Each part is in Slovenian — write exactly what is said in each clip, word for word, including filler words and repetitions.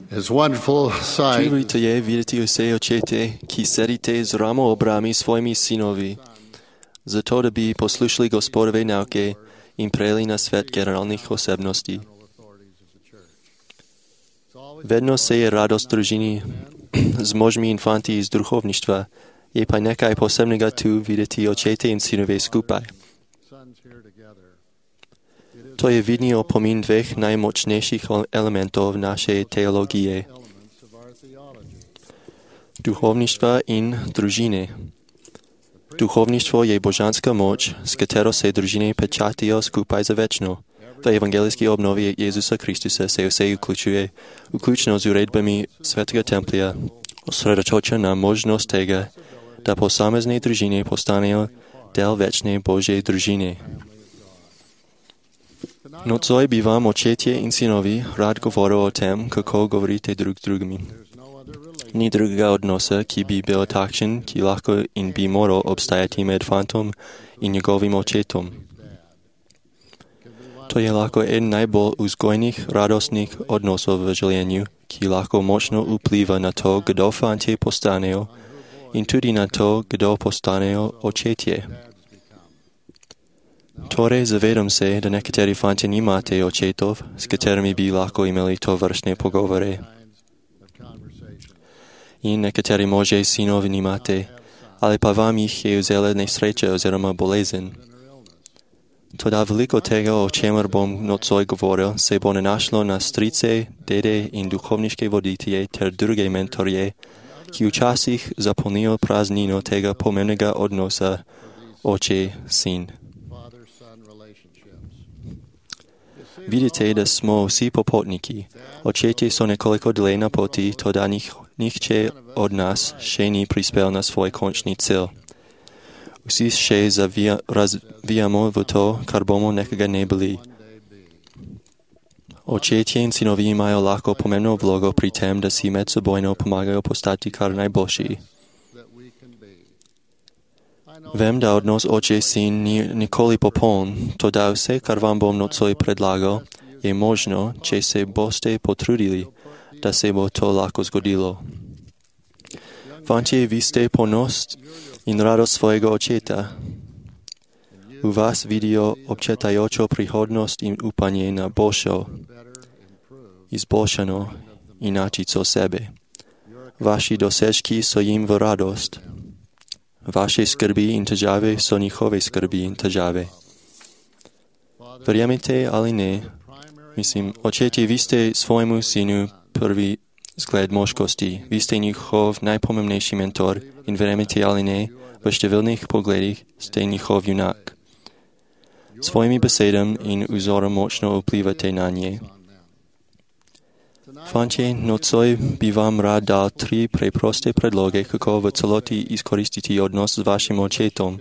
It's a wonderful sight. Čudovito je vidjeti vse očete, ki sedite z ramo obrami svojimi sinovi, zato da bi poslušali Gospodove nauke in prejeli na svet generalnih osebnosti. Vedno se je radost družini z možmi infanti iz duhovništva, je pa nekaj posebnega tu videti očete in sinove skupaj. To je vidni opomin dveh najmočnejših elementov naše teologije. Duhovništva in družine. Duhovništvo je božanska moč, s katero se družine pečatijo skupaj za večno. V evangelijski obnovi Jezusa Kristusa se vse vključuje, vključno z uredbami svetega templja, osredotoča na možnost tega, da posamezne družine postanejo del večne Božje družine. Nocoj bi vam očetje in sinovi rad govoril o tem, kako govorite drug drugimi. Ni drugega odnosa, ki bi bil takšen, ki lahko in bi moral obstajati med fantom in njegovim očetom. To je lahko eden najbolj vzgojnih, radostnih odnosov v življenju, ki lahko močno vpliva na to, kdo fantje postanejo in tudi na to, kdo postanejo očetje. Torej, zavedam se, da nekateri fantje nimate očetov, s katerimi bi lahko imeli to vrstne pogovore. In nekateri možje sinov nimate, ali pa vam jih je vzela nesreča oziroma bolezen. Toda veliko tega, o čemer bom nocoj govoril, se bo nanašlo na strice, dede in duhovniške voditelje ter druge mentorje, ki včasih zapolnijo praznino tega pomembnega odnosa oče-sin. Vidite, da smo vsi popotniki. Očetje so nekoliko dlje na poti, toda nihče od nas še ni prispel na svoj končni cilj. Vsi še zavija, razvijamo v to, kar bomo nekega ne bili. Očetje in sinovi imajo lahko pomembno vlogo pri tem, da si medsebojno pomagajo postati kar najboljši. Vem, da odnos oče-sin ni nikoli popoln, toda vse, kar vam bom nocoj predlagal, je možno, če se boste potrudili, da se bo to lahko zgodilo. Fantje, vi ste ponos in radost svojega očeta. V vas vidijo občetajočo prihodnost in upanje na boljšo, izboljšano inačico sebe. Vaši dosežki so jim v radost. Vaše skrbi in težave so njihove skrbi in težave. Verjamete ali ne, mislim, očetje, vi ste svojemu sinu prvi zgled moškosti, vi ste njihov najpomembnejši mentor in verjamete ali ne, v številnih pogledih ste njihov junak. Svojimi besedami in vzorom močno vplivate na nje. Fantje, nocoj bi vam rad dal tri preproste predloge, kako v celoti izkoristiti odnos z vašim očetom.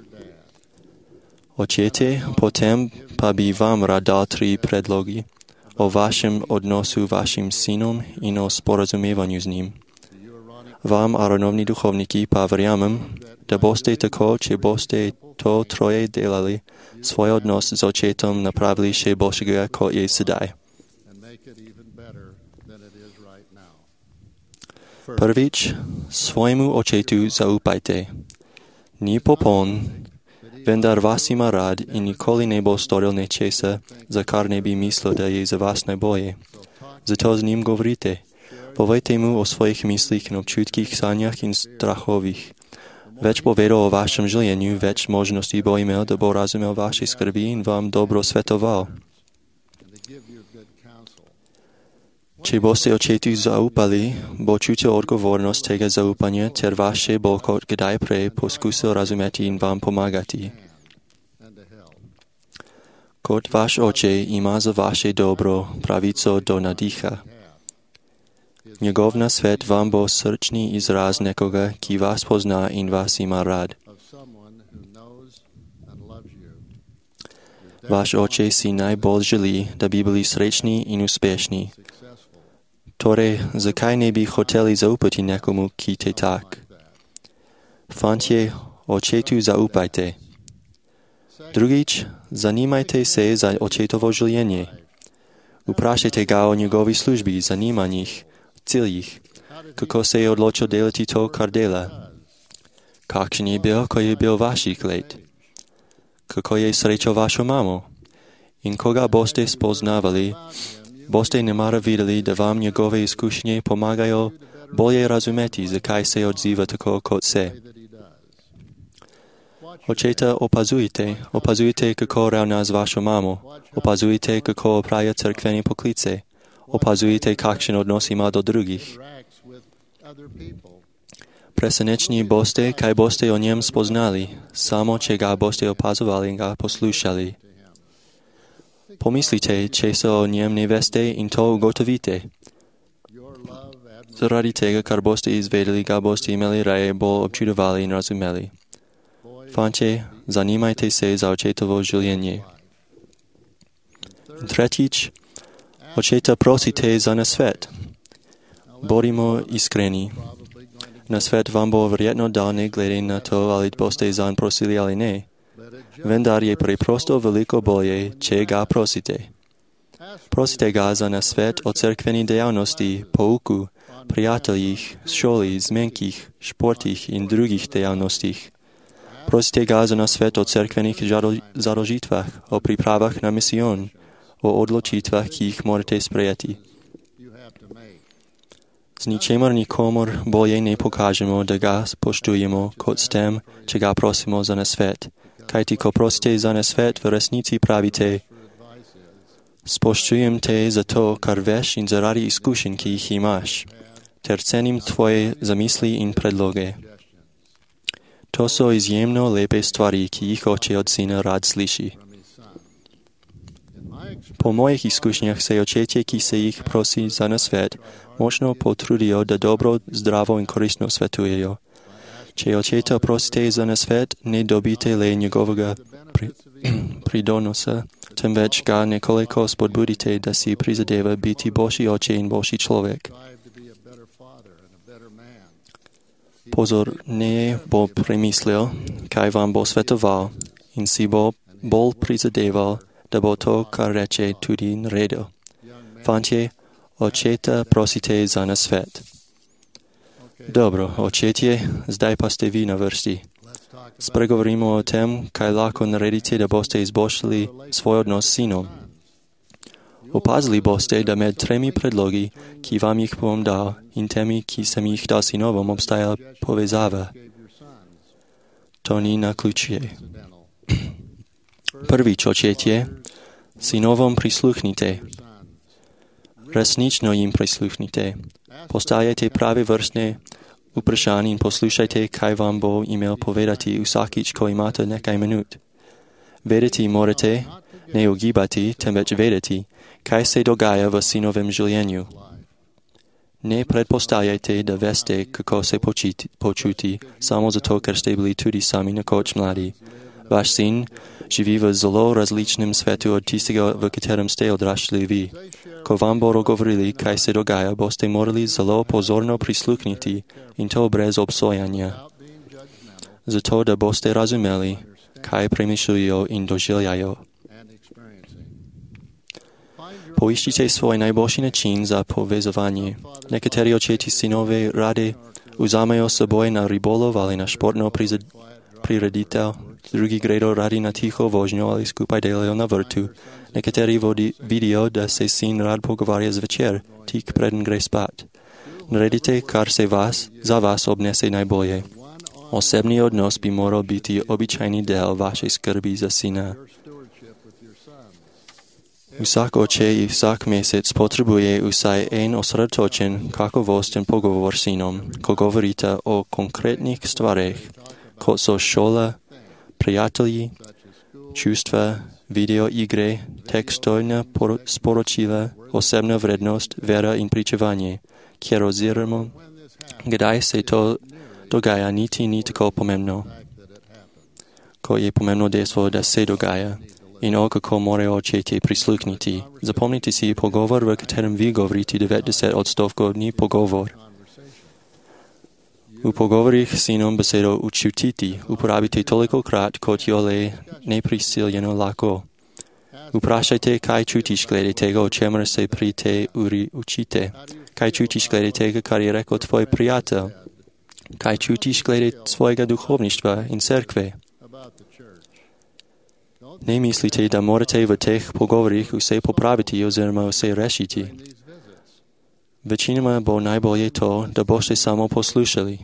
Očete, potem pa bi vam rad dal tri predlogi o vašem odnosu vašim sinom in o sporazumevanju z njim. Vam, Aaronovni duhovniki, pa verjamem, da boste tako, če boste to troje delali, svoj odnos z očetom napravili še boljšega, kot je sedaj. Prvič, svojemu očetu zaupajte. Ni popoln, vendar vas ima rad in nikoli ne bo storil nečesa, za kar ne bi mislil, da je za vas najbolje. Zato z njim govorite. Povejte mu o svojih mislih in občutkih, sanjah in strahovih. Več bo vedel o vašem življenju, več možnosti bo imel, da bo razumel vaše skrbi in vam dobro svetoval. Če boste očetu zaupali, bo čutil odgovornost tega zaupanja, ter vaše bo kot kdaj prej poskusil razumeti in vam pomagati. Kot vaš oče ima za vaše dobro pravico do nadiha. Njegov nasvet vam bo srčni izraz nekoga, ki vas pozna in vas ima rad. Vaš oče si najbolj želi, da bi bili srečni in uspešni. Torej, zakaj ne bi hoteli zaupati nekomu, ki te tak? Fantje, očetu zaupajte. Drugič, zanimajte se za očetovo življenje. Упрашайте ga o njegovi službi, zanimanjih, ciljih, kako se je odločil delati to, kar dela. Kakšen je bil, ko je bil vaših let? Kako je srečal vašo mamo? In koga boste spoznavali, boste nemara videli, da vam njegove izkušnje pomagajo bolje razumeti, zakaj se odziva tako, kot se. Očeta opazujte, opazujte, kako ravna z vašo mamo, opazujte, kako opravlja cerkvene poklice, opazujte, kakšen odnos ima do drugih. Presenečni boste, kaj boste o njem spoznali, samo če ga boste opazovali in ga poslušali. Pomislite, če se o njem ne veste in to ugotovite. Zaradi tega, kar boste izvedeli, ga boste imeli raje bolj občudovali in razumeli. Fantje, zanimajte se za očetovo življenje. Tretjič, očeta prosite za nasvet. Bodimo iskreni. Nasvet vam bo verjetno dal ne glede na to, ali boste zanj prosili ali ne. Vendar je preprosto veliko bolje, če ga prosite. Prosite ga za nasvet o cerkveni dejavnosti, pouku, prijateljih, šoli, zmenkih, športih in drugih dejavnostih. Prosite ga za nasvet o cerkvenih založitvah, o pripravah na misijon, o odločitvah, ki jih morate sprejeti. Z ničemer nikomor bolje ne pokažemo, da ga spoštujemo, kot s tem, če ga prosimo za nasvet. Kajti, ko prosite za nasvet, v resnici pravite: spoštujem te za to, kar veš in zaradi izkušenj, ki jih imaš, ter cenim tvoje zamisli in predloge. To so izjemno lepe stvari, ki jih oče od sina rad sliši. Po mojih izkušnjah se očetje, ki se jih prosi za nasvet, močno potrudijo, da dobro, zdravo in koristno svetujejo. Če očeta prosite za nasvet, ne dobite le njegovega pri, pridonosa, temveč ga nekoliko spodbudite, da si prizadeva biti boljši oče in boljši človek. Pozorneje bo premislil, kaj vam bo svetoval, in si bo bolj prizadeval, da bo to, kar reče, tudi naredil. Fantje, očeta prosite za nasvet. Dobro, očetje, zdaj pa ste vi na vrsti. Spregovorimo o tem, kaj lahko naredite, da boste izboljšali svoj odnos s sinom. Opazili boste, da med tremi predlogi, ki vam jih bom dal, in temi, ki sem jih dal sinovom, obstaja povezava. To ni naključje. Prvič, očetje, sinovom prisluhnite. Resnično jim prisluhnite. Postavljajte prave vrstne vprašanja in poslušajte, kaj vam bo imel povedati vsakič, ko imate nekaj minut. Vedeti morate, ne ugibati, temveč vedeti, kaj se dogaja v sinovem življenju. Ne predpostavljajte, da veste, kako se počiti, počuti, samo zato, ker ste bili tudi sami nekoč mladi. Vaš sin živi v zelo različnem svetu od tistega, v katerem ste odraščali vi. Ko vam bodo govorili, kaj se dogaja, boste morali zelo pozorno prisluhniti in to brez obsojanja. Zato, da boste razumeli, kaj premišljujo in doživljajo. Poiščite svoj najboljši način za povezovanje. Nekateri očeti sinove rade vzamejo seboj na ribolov ali na športno prireditev, drugi gredo radi na tiho vožnjo ali skupaj delajo na vrtu. Nekateri vodi, vidijo, da se sin rad pogovarja zvečer, tik preden gre spat. Naredite, kar se vas, za vas obnese najbolje. Osebni odnos bi moral biti običajni del vaše skrbi za sina. Vsak oče in vsak mesec potrebuje vsaj en osredotočen, kakovosten pogovor s sinom, ko govorite o konkretnih stvareh, kot so šola, prijatelji, čustva, video igre, tekstovna sporočila, osebna vrednost, vera in pričevanje, kjer oziramo, kdaj se to dogaja, niti ni tako pomembno, ko je pomembno dejstvo, da se dogaja. In o kako morajo očetje prisluhniti. Zapomnite si pogovor, v katerem vi govorite devetdeset odstotkov ni pogovor. V pogovorih s sinom besedo učutiti uporabite toliko krat, kot jo le neprisiljeno lahko. Upraszajte, kaj čutiš glede tega, o čemer se pri te uri učite. Kaj čutiš glede tega, kar je rekel tvoj prijatelj? Kaj čutiš glede svojega duhovništva in cerkve? Ne mislite, da morate v teh pogovorih vse popraviti oziroma vse rešiti. Večinoma bo najbolje to, da boste samo poslušali.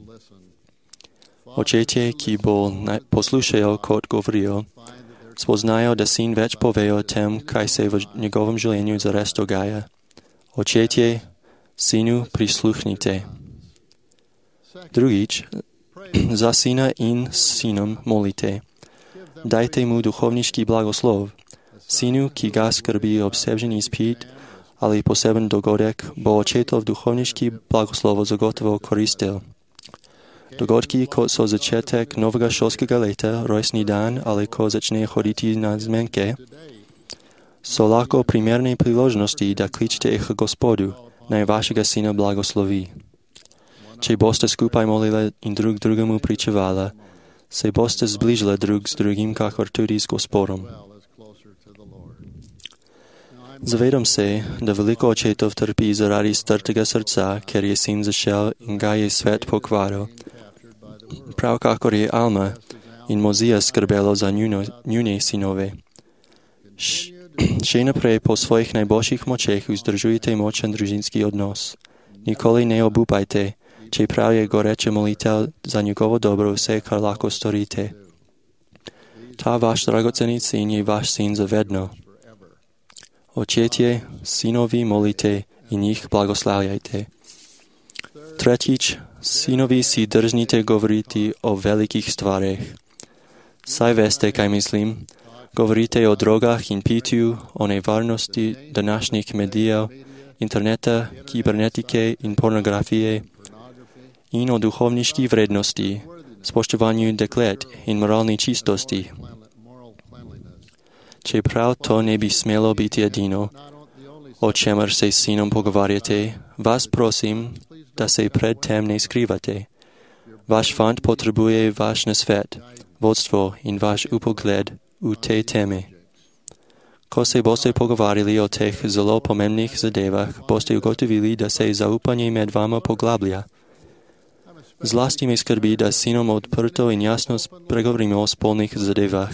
Očetje, ki bolj poslušajo, kot govorijo, spoznajo, da sin več pove o tem, kaj se v njegovem življenju zares dogaja. Očetje, sinu prisluhnite. Drugič, za sina in sinom molite. Dajte mu duhovniški blagoslov. Sinu, ki ga skrbi obsežen izpit ali poseben dogodek, bo očetov duhovniški blagoslov zagotovo koristil. Dogodki, kot so začetek novega šolskega leta, rojstni dan ali ko začne hoditi na zmenke, so lahko primerne priložnosti, da kličete k Gospodu, naj vašega sina blagoslovi. Če boste skupaj molili in drug drugemu pričevala, se boste zbližili drug s drugim, kakor tudi s Gospodom. Zavedam se, da veliko očetov trpi zaradi strtega srca, ker je sin zašel in ga je svet pokvaril. Prav kakor je Alma in Mozija skrbelo za njuno, njune sinove. Še naprej po svojih najboljših močeh vzdržujte močen družinski odnos. Nikoli ne obupajte, čeprav je goreče molitev za njegovo dobro vse, kar lahko storite. Ta vaš dragoceni sin je vaš sin za vedno. Očetje, sinovi molite in jih blagoslavljajte. Tretjič, sinovi si drznite govoriti o velikih stvareh. Saj veste, kaj mislim. Govorite o drogah in pitju, o nevarnosti današnjih medijev, interneta, kibernetike in pornografije in o duhovniški vrednosti, spoštovanju deklet in moralni čistosti. Čeprav to ne bi smelo biti edino, o čemer se s sinom pogovarjate, vas prosim, da se pred tem ne skrivate. Vaš fant potrebuje vaš nasvet, vodstvo in vaš upogled v te teme. Ko se boste pogovarjali o teh zelo pomembnih zadevah, boste ugotovili, da se zaupanje med vama poglablja. Zlasti me skrbi, da s sinom odprto in jasno spregovorimo o spolnih zadevah.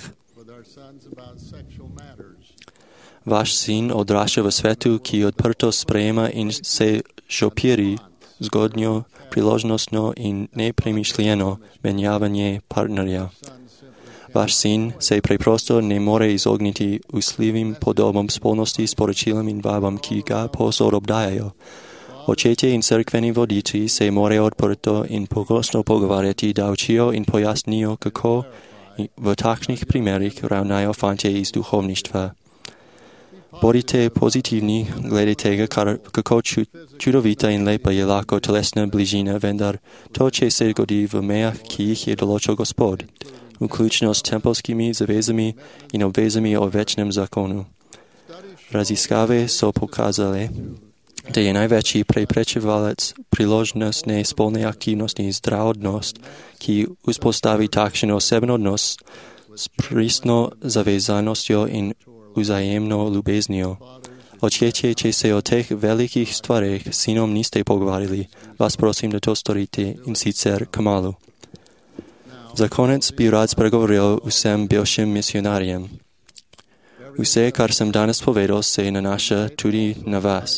Vaš sin odrašča v svetu, ki odprto sprejema in se šopiri zgodnjo, priložnostno in nepremišljeno menjavanje partnerja. Vaš sin se preprosto ne more izogniti usljivim podobom spolnosti, sporočilom in vabam, ki ga povsod obdajajo. Očetje in cerkveni vodiči se morajo odprto in pogosto pogovarjati, da učijo in pojasnijo, kako v takšnih primerih ravnajo fantje iz duhovništva. Bodite pozitivni glede tega, kar, kako čudovita in lepa je lahko telesna bližina, vendar to, če se zgodi v mejah, ki jih je določil Gospod, vključno s tempelskimi zavezami in obvezami o večnem zakonu. Raziskave so pokazale, da je največji preprečevalec priložnostne spolne aktivnosti zdrav odnos, ki vzpostavi takšen oseben odnos s pristno zavezanostjo in vzajemno ljubeznijo. Očetje, če se o teh velikih stvareh s sinom niste pogovarjali, vas prosim, da to storite in sicer kmalu. Za konec bi rad spregovoril vsem bivšim misionarjem. Vse, kar sem danes povedal, se nanaša tudi na vas.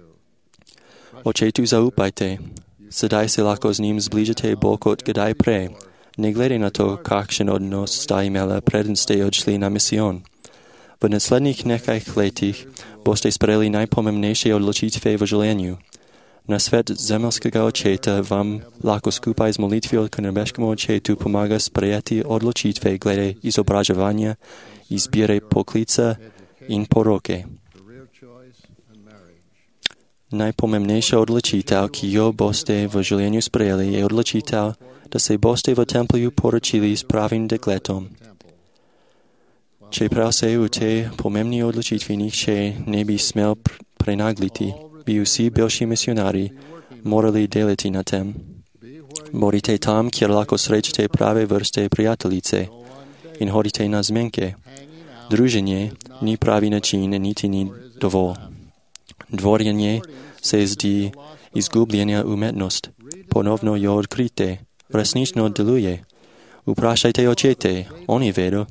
Očetu zaupajte. Sedaj se lahko z njim zbližate bolj kot kdaj prej, ne glede na to, kakšen odnos sta imela, preden ste odšli na misijon. V naslednjih nekaj letih boste sprejeli najpomembnejše odločitve v življenju. Na svet zemeljskega očeta vam lahko skupaj z molitvijo k nebeškemu očetu pomaga sprejeti odločitve glede izobraževanja, izbire poklica in poroke. Najpomembnejša odločitev, ki jo boste v življenju sprejeli, je odločitev, da se boste v templju poročili s pravim dekletom. Čeprav se v tej pomembni odločitvi nihče ne bi smel prenagliti, bi vsi bivši misionari morali delati na tem. Bodite tam, kjer lahko srečate prave vrste prijateljice in hodite na zmenke. druženie, ni pravý način, niti ni dovol. Dvorjenje se zdi izgubljena umetnost, ponovno jo odkryjte, resnično deluje. Vprašajte očete, oni vedo.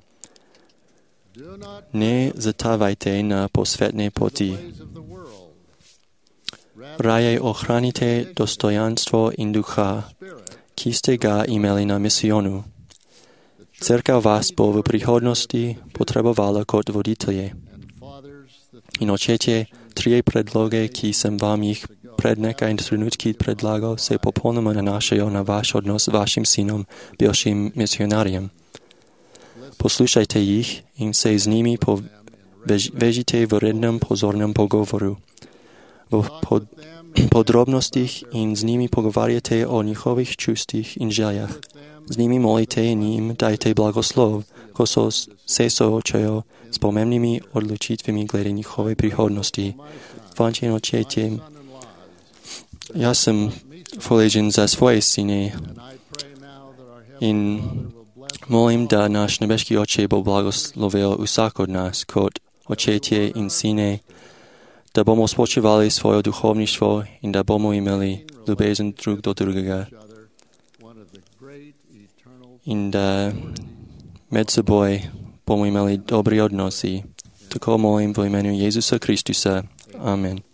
Ne zatavajte na posvetne poti. Raje ohranite dostojanstvo in ducha, ki ste ga imeli na misijonu. Cerkev vás bo v prihodnosti potrebovala kot voditelje. In očete, tri predloge, ki sem vám jih pred nekaj trenutky predlagal, se popolnoma nanašajo na váš odnos s vašim synom, bivším misionáriem. Poslušajte jich in se s nimi vežite v rednom pozornom pogovoru. V pod, podrobnostích in s nimi pogovarjate o njihových čustích in željach. S nimi molite in jim dajte blagoslov, ko so se soočajo s pomembnými odlučitvami glede njihove prihodnosti. Vančen očete, ja sam hvaležen za svoje syny in molim, da náš nebeský Oče bo blagoslovil vsak od nás, kot očete in syny, da bomo spočívali svoje duchovníctvo in da bomo imeli ljubezen drug do drugega in da med seboj bomo imeli dobrí odnosy. Tako molim v imenu Jezusa Kristusa. Amen.